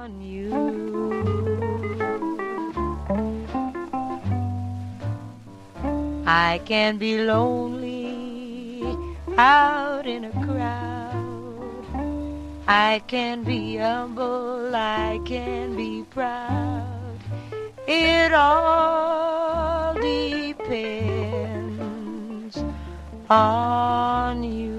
on you. I can be lonely out in a crowd. I can be humble, I can be proud. It all depends on you.